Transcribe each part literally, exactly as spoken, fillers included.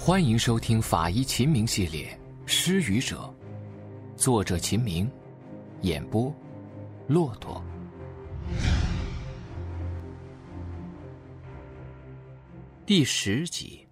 欢迎收听法医秦明系列《失语者》，作者秦明，演播骆驼。第十集。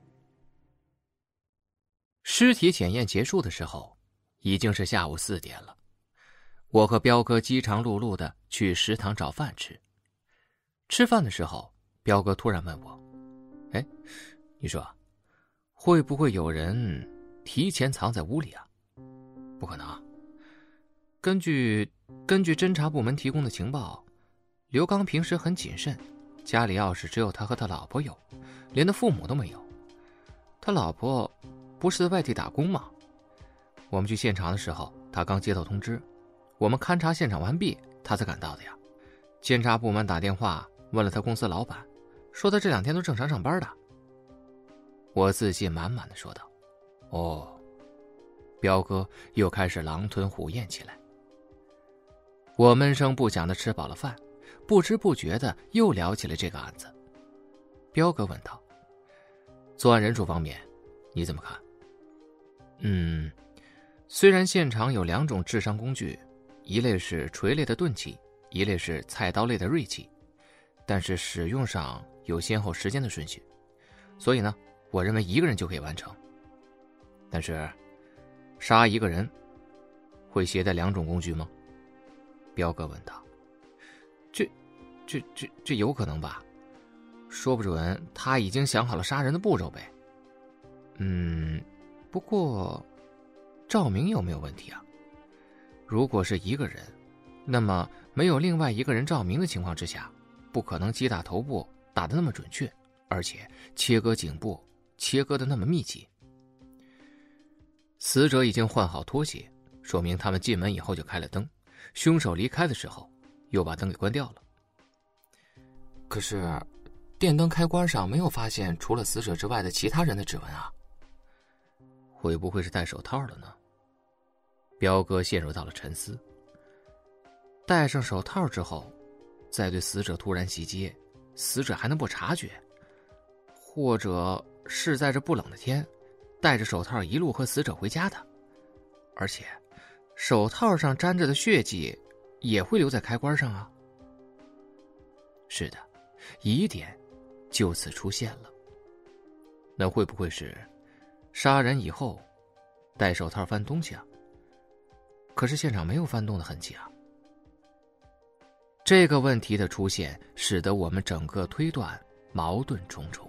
尸体检验结束的时候，已经是下午四点了。我和彪哥饥肠辘辘的去食堂找饭吃。吃饭的时候，彪哥突然问我：“哎，你说，会不会有人提前藏在屋里啊？”“不可能。根据根据侦查部门提供的情报，刘刚平时很谨慎，家里钥匙只有他和他老婆有，连他父母都没有。他老婆不是在外地打工吗？我们去现场的时候，他刚接到通知，我们勘察现场完毕，他才赶到的呀。监察部门打电话问了他公司老板，说他这两天都正常上班的。”我自信满满的说道。哦，彪哥又开始狼吞虎咽起来。我闷声不响的吃饱了饭，不知不觉的又聊起了这个案子。彪哥问道：“作案人数方面，你怎么看？”嗯，虽然现场有两种致伤工具，一类是锤类的钝器，一类是菜刀类的锐器，但是使用上有先后时间的顺序，所以呢，我认为一个人就可以完成。但是，杀一个人会携带两种工具吗？彪哥问道。这、这、这、这有可能吧？说不准他已经想好了杀人的步骤呗。嗯，不过，照明有没有问题啊？如果是一个人，那么没有另外一个人照明的情况之下，不可能击打头部打得那么准确，而且切割颈部切割得那么密集。死者已经换好拖鞋，说明他们进门以后就开了灯，凶手离开的时候又把灯给关掉了。可是电灯开关上没有发现除了死者之外的其他人的指纹啊。会不会是戴手套了呢？彪哥陷入到了沉思。戴上手套之后，再对死者突然袭击，死者还能不察觉？或者是在这不冷的天，戴着手套一路和死者回家的？而且手套上沾着的血迹也会留在开关上啊。是的，疑点就此出现了。那会不会是杀人以后戴手套翻东西啊？可是现场没有翻动的痕迹啊。这个问题的出现使得我们整个推断矛盾重重。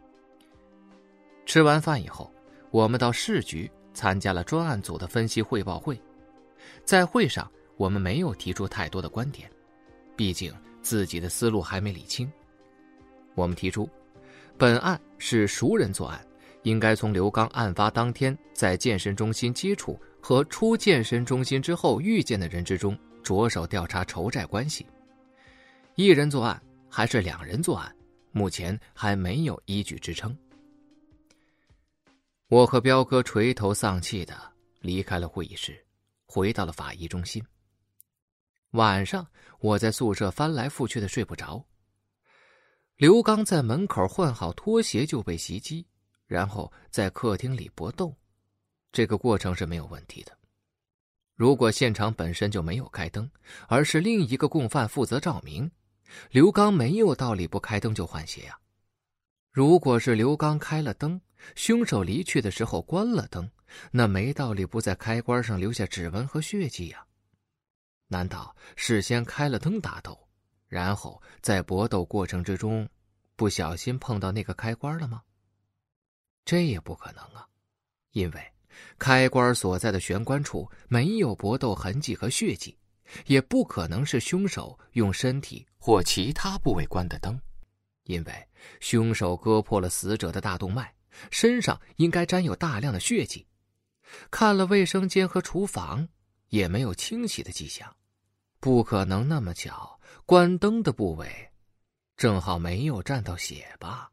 吃完饭以后，我们到市局参加了专案组的分析汇报会。在会上，我们没有提出太多的观点，毕竟自己的思路还没理清。我们提出，本案是熟人作案，应该从刘刚案发当天在健身中心接触和出健身中心之后遇见的人之中着手调查仇债关系。一人作案还是两人作案，目前还没有依据支撑。我和彪哥垂头丧气的离开了会议室，回到了法医中心。晚上我在宿舍翻来覆去的睡不着。刘刚在门口换好拖鞋就被袭击，然后在客厅里搏斗，这个过程是没有问题的。如果现场本身就没有开灯，而是另一个共犯负责照明，刘刚没有道理不开灯就换鞋呀。如果是刘刚开了灯，凶手离去的时候关了灯，那没道理不在开关上留下指纹和血迹呀。难道事先开了灯打斗，然后在搏斗过程之中不小心碰到那个开关了吗？这也不可能啊，因为开关所在的玄关处没有搏斗痕迹和血迹，也不可能是凶手用身体或其他部位关的灯，因为凶手割破了死者的大动脉，身上应该沾有大量的血迹。看了卫生间和厨房，也没有清洗的迹象，不可能那么巧，关灯的部位正好没有沾到血吧。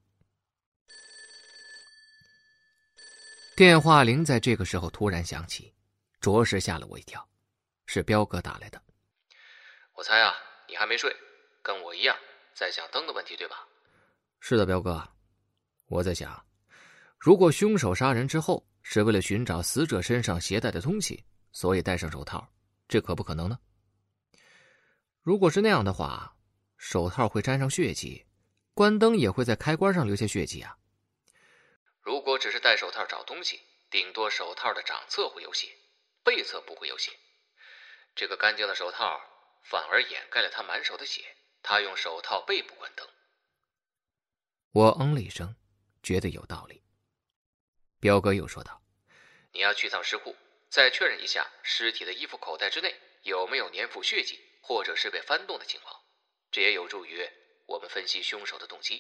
电话铃在这个时候突然响起，着实吓了我一跳，是彪哥打来的。我猜啊，你还没睡，跟我一样在想灯的问题对吧？是的，彪哥，我在想， 如果凶手杀人之后是为了寻找死者身上携带的东西，所以戴上手套，这可不可能呢？如果是那样的话，手套会沾上血迹，关灯也会在开关上留下血迹啊。如果只是戴手套找东西，顶多手套的掌侧会有血，背侧不会有血。这个干净的手套反而掩盖了他满手的血，他用手套背部关灯。我嗯了一声，觉得有道理。彪哥又说道：你要去趟尸库，再确认一下尸体的衣服口袋之内有没有粘附血迹或者是被翻动的情况，这也有助于我们分析凶手的动机。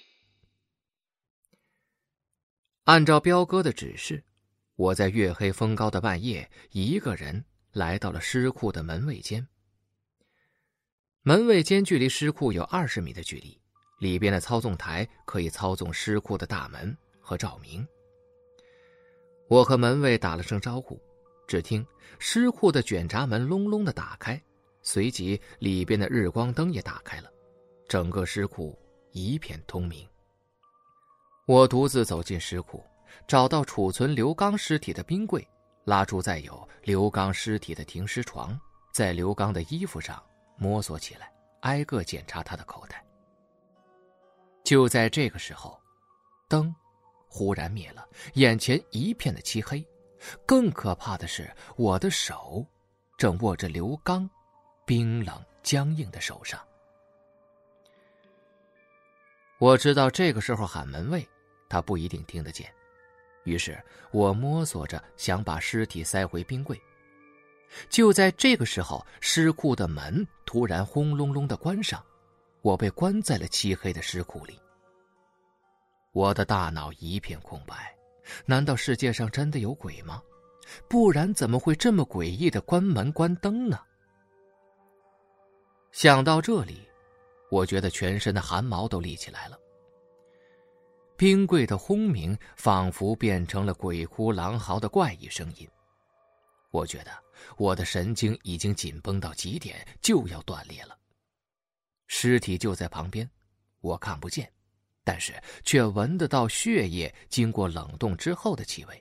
按照彪哥的指示，我在月黑风高的半夜一个人来到了尸库的门卫间。门卫间距离尸库有二十米的距离，里边的操纵台可以操纵尸库的大门和照明。我和门卫打了声招呼，只听尸库的卷闸门隆隆地打开，随即里边的日光灯也打开了，整个尸库一片通明。我独自走进尸库，找到储存刘刚尸体的冰柜，拉出载有刘刚尸体的停尸床，在刘刚的衣服上摸索起来，挨个检查他的口袋。就在这个时候，灯忽然灭了，眼前一片的漆黑。更可怕的是，我的手正握着刘刚冰冷僵硬的手上。我知道这个时候喊门卫他不一定听得见，于是我摸索着想把尸体塞回冰柜。就在这个时候，尸库的门突然轰隆隆地关上，我被关在了漆黑的尸库里。我的大脑一片空白，难道世界上真的有鬼吗？不然怎么会这么诡异的关门关灯呢？想到这里，我觉得全身的汗毛都立起来了。冰柜的轰鸣仿佛变成了鬼哭狼嚎的怪异声音。我觉得我的神经已经紧绷到极点，就要断裂了。尸体就在旁边，我看不见，但是却闻得到血液经过冷冻之后的气味。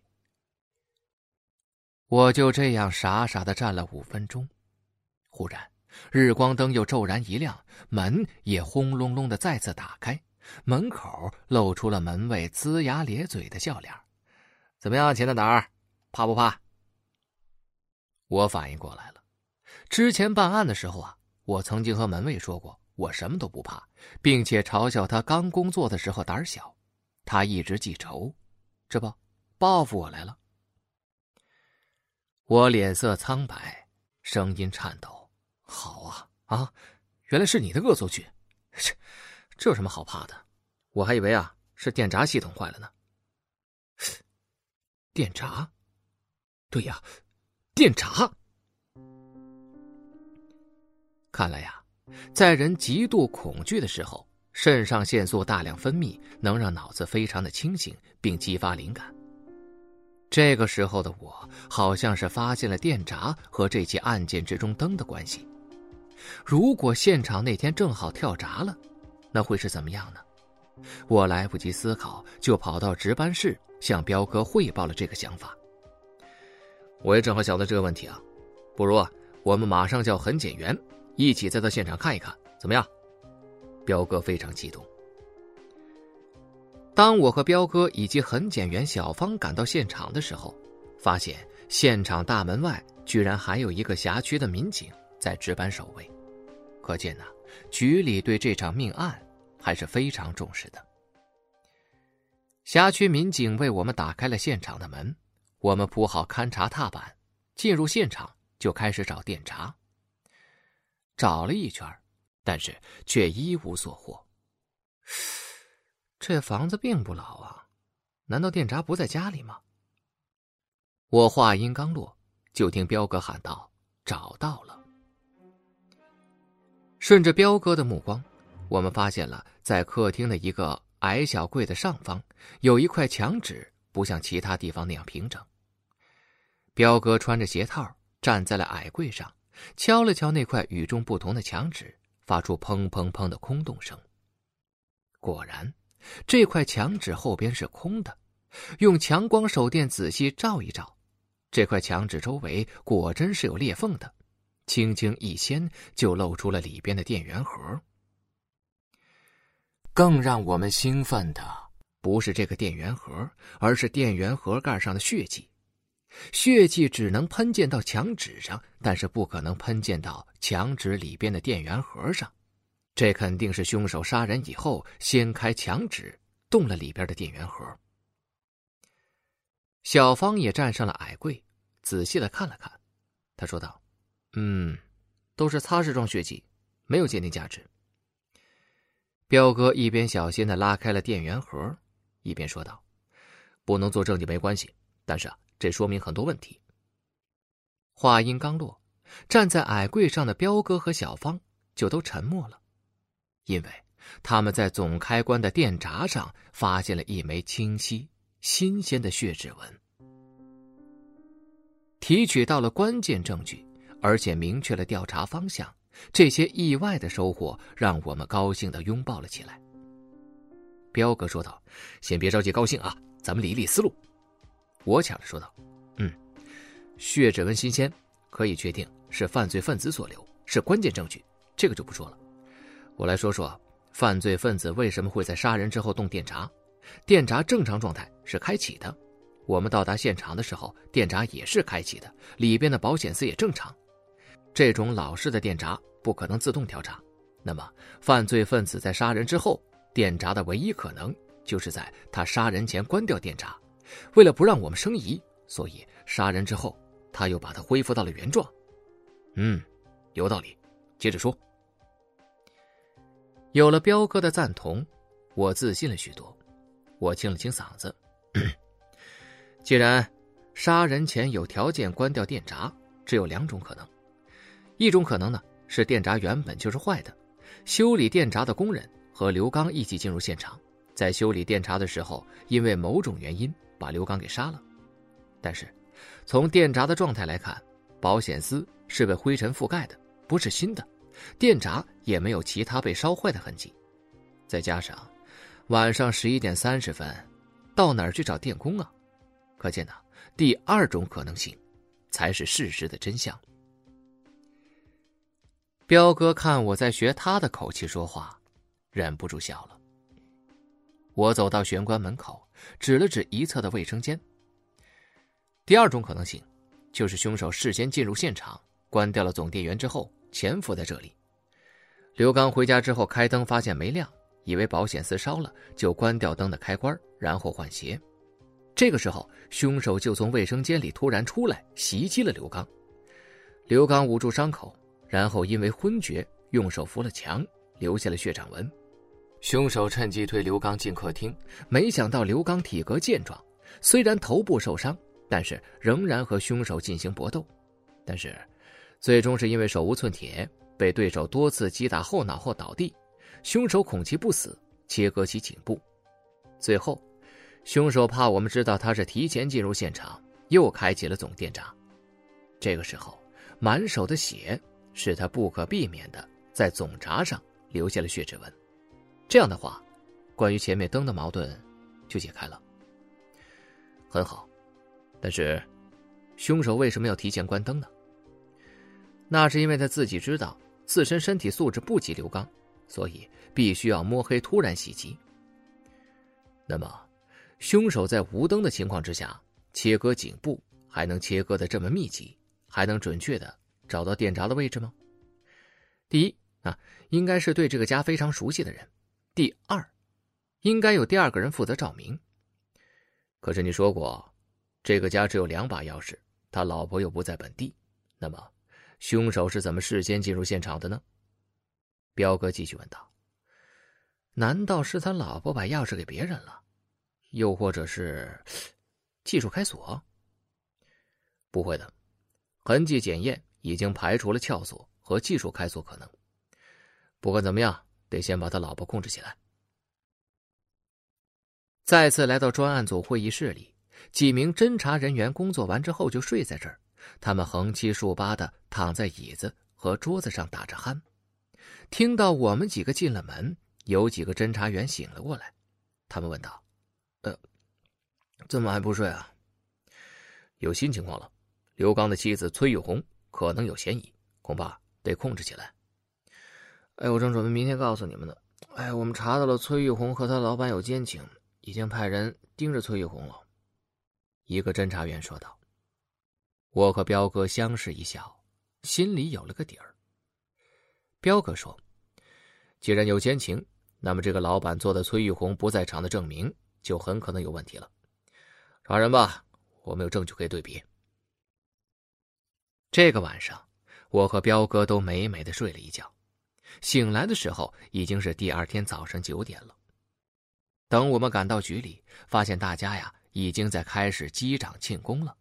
我就这样傻傻地站了五分钟，忽然日光灯又骤然一亮，门也轰隆隆地再次打开，门口露出了门卫龇牙咧嘴的笑脸。怎么样，钱大胆儿，怕不怕？我反应过来了，之前办案的时候啊，我曾经和门卫说过我什么都不怕，并且嘲笑他刚工作的时候胆小，他一直记仇，这不报复我来了。我脸色苍白，声音颤抖。好啊啊，原来是你的恶作剧，这这有什么好怕的？我还以为啊是电闸系统坏了呢。电闸？对呀，电闸。看来呀，在人极度恐惧的时候，肾上腺素大量分泌，能让脑子非常的清醒，并激发灵感。这个时候的我好像是发现了电闸和这起案件之中灯的关系。如果现场那天正好跳闸了，那会是怎么样呢？我来不及思考，就跑到值班室向彪哥汇报了这个想法。我也正好想到这个问题啊，不如啊，我们马上叫痕检员一起再到现场看一看，怎么样？彪哥非常激动。当我和彪哥以及痕检员小芳赶到现场的时候，发现现场大门外居然还有一个辖区的民警在值班守卫，可见呢、啊，局里对这场命案还是非常重视的。辖区民警为我们打开了现场的门，我们铺好勘察踏板，进入现场就开始找电闸。找了一圈，但是却一无所获。这房子并不老啊，难道电闸不在家里吗？我话音刚落，就听彪哥喊道：找到了。顺着彪哥的目光，我们发现了在客厅的一个矮小柜的上方有一块墙纸，不像其他地方那样平整。彪哥穿着鞋套站在了矮柜上，敲了敲那块与众不同的墙纸，发出砰砰砰的空洞声。果然，这块墙纸后边是空的， 用强光手电仔细照一照，这块墙纸周围果真是有裂缝的，轻轻一掀就露出了里边的电源盒。更让我们兴奋的不是这个电源盒，而是电源盒盖上的血迹。血迹只能喷溅到墙纸上，但是不可能喷溅到墙纸里边的电源盒上。这肯定是凶手杀人以后掀开墙纸，动了里边的电源盒。小芳也站上了矮柜，仔细的看了看，他说道：嗯，都是擦拭状血迹，没有鉴定价值。彪哥一边小心的拉开了电源盒，一边说道：不能做证据没关系，但是啊，这说明很多问题。话音刚落，站在矮柜上的彪哥和小芳就都沉默了，因为他们在总开关的电闸上发现了一枚清晰新鲜的血指纹。提取到了关键证据，而且明确了调查方向，这些意外的收获让我们高兴地拥抱了起来。彪哥说道：先别着急高兴啊，咱们理一理思路。我抢着说道：嗯，血指纹新鲜，可以确定是犯罪分子所留，是关键证据，这个就不说了。我来说说犯罪分子为什么会在杀人之后动电闸。电闸正常状态是开启的，我们到达现场的时候电闸也是开启的，里边的保险丝也正常。这种老式的电闸不可能自动调闸，那么犯罪分子在杀人之后，电闸的唯一可能就是在他杀人前关掉电闸，为了不让我们生疑，所以杀人之后他又把它恢复到了原状。嗯，有道理，接着说。有了彪哥的赞同，我自信了许多。我清了清嗓子，既然杀人前有条件关掉电闸，只有两种可能。一种可能呢，是电闸原本就是坏的，修理电闸的工人和刘刚一起进入现场，在修理电闸的时候因为某种原因把刘刚给杀了。但是从电闸的状态来看，保险丝是被灰尘覆盖的，不是新的，电闸也没有其他被烧坏的痕迹。再加上晚上十一点三十分，到哪儿去找电工啊？可见呢，第二种可能性才是事实的真相。彪哥看我在学他的口气说话，忍不住笑了。我走到玄关门口，指了指一侧的卫生间。第二种可能性就是凶手事先进入现场，关掉了总电源之后潜伏在这里。刘刚回家之后开灯发现没亮，以为保险丝烧了，就关掉灯的开关，然后换鞋。这个时候凶手就从卫生间里突然出来，袭击了刘刚。刘刚捂住伤口，然后因为昏厥用手扶了墙，留下了血掌纹。凶手趁机推刘刚进客厅，没想到刘刚体格健壮，虽然头部受伤，但是仍然和凶手进行搏斗。但是最终是因为手无寸铁，被对手多次击打后脑后倒地，凶手恐其不死，切割其颈部。最后凶手怕我们知道他是提前进入现场，又开启了总电闸。这个时候满手的血使他不可避免的在总闸上留下了血指纹。这样的话，关于前面灯的矛盾就解开了。很好，但是凶手为什么要提前关灯呢？那是因为他自己知道自身身体素质不及刘刚，所以必须要摸黑突然袭击。那么凶手在无灯的情况之下切割颈部，还能切割得这么密集，还能准确的找到电闸的位置吗？第一啊，应该是对这个家非常熟悉的人。第二，应该有第二个人负责照明。可是你说过这个家只有两把钥匙，他老婆又不在本地，那么凶手是怎么事先进入现场的呢？彪哥继续问道。难道是他老婆把钥匙给别人了？又或者是技术开锁？不会的，痕迹检验已经排除了撬锁和技术开锁可能。不管怎么样，得先把他老婆控制起来。再次来到专案组会议室里，几名侦查人员工作完之后就睡在这儿，他们横七竖八的躺在椅子和桌子上打着鼾。听到我们几个进了门，有几个侦查员醒了过来，他们问道：呃， 怎么还不睡啊？有新情况了，刘刚的妻子崔玉红可能有嫌疑，恐怕得控制起来。哎，我正准备明天告诉你们呢。哎，我们查到了崔玉红和他老板有奸情，已经派人盯着崔玉红了。一个侦查员说道。我和彪哥相视一笑，心里有了个底儿。彪哥说，既然有奸情，那么这个老板做的崔玉红不在场的证明就很可能有问题了。抓人吧，我们有证据可以对比。这个晚上，我和彪哥都美美的睡了一觉，醒来的时候已经是第二天早上九点了。等我们赶到局里，发现大家呀已经在开始击掌庆功了。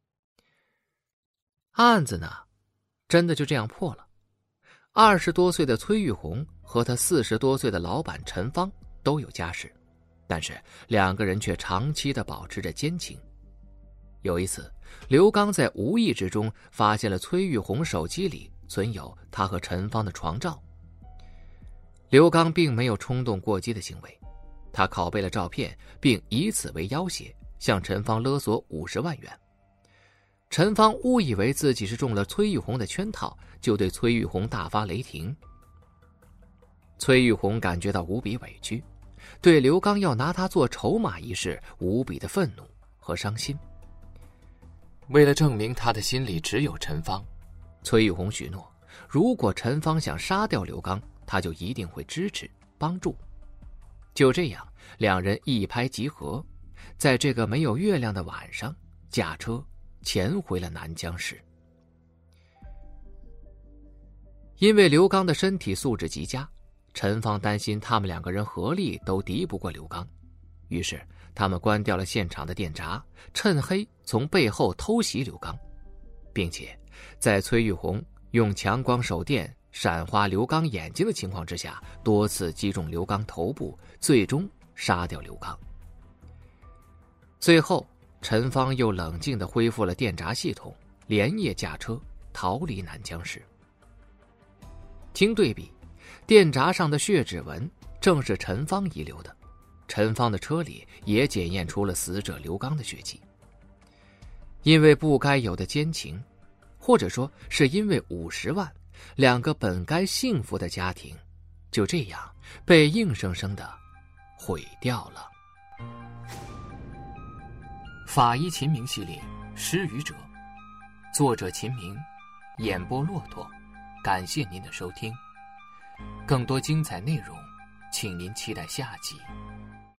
案子呢，真的就这样破了。二十多岁的崔玉红和他四十多岁的老板陈芳都有家室，但是两个人却长期的保持着奸情。有一次，刘刚在无意之中发现了崔玉红手机里存有他和陈芳的床照。刘刚并没有冲动过激的行为，他拷贝了照片，并以此为要挟，向陈芳勒索五十万元。陈芳误以为自己是中了崔玉红的圈套，就对崔玉红大发雷霆。崔玉红感觉到无比委屈，对刘刚要拿他做筹码一事无比的愤怒和伤心。为了证明他的心里只有陈芳，崔玉红许诺，如果陈芳想杀掉刘刚，他就一定会支持帮助。就这样，两人一拍即合，在这个没有月亮的晚上，驾车潜回了南江市。因为刘刚的身体素质极佳，陈芳担心他们两个人合力都敌不过刘刚，于是他们关掉了现场的电闸，趁黑从背后偷袭刘刚，并且在崔玉红用强光手电闪花刘刚眼睛的情况之下，多次击中刘刚头部，最终杀掉刘刚。最后陈芳又冷静地恢复了电闸系统，连夜驾车逃离南江市。经对比，电闸上的血指纹正是陈芳遗留的，陈芳的车里也检验出了死者刘刚的血迹。因为不该有的奸情，或者说是因为五十万，两个本该幸福的家庭就这样被硬生生的毁掉了。法医秦明系列失语者，作者秦明，演播骆驼。感谢您的收听，更多精彩内容请您期待下集。